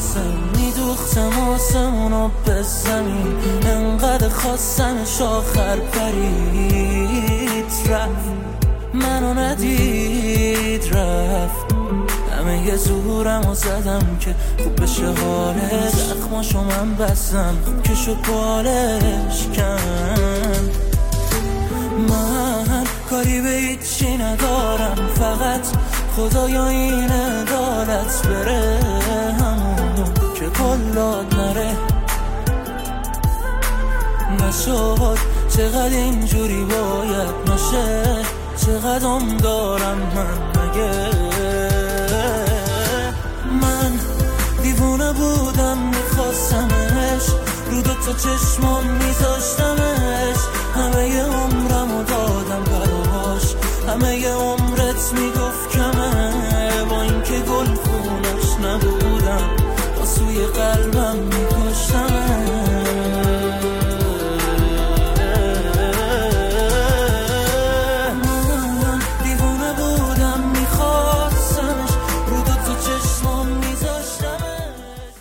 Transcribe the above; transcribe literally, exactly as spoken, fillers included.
میدوختم آسمونو به زمین، انقدر خواستمش آخر پرید رفت، منو ندید رفت. همه یه زورم و زدم که خوب بشه حالش، زخماشو من بستم خوب که شد بالش کن. من کاری به هیچی ندارم، فقط خدایا این عدالت بره همون که کلات نره. نشد چقدر اینجوری باید نشه، چقدرم دارم من مگه. من دیوونه بودم میخواستمش، رو دوتا چشمام میذاشتمش، همه ی عمرمو دادم براش، همه ی عمرت میگفت کمه، با اینکه گل خونش نبودم با سوی قلب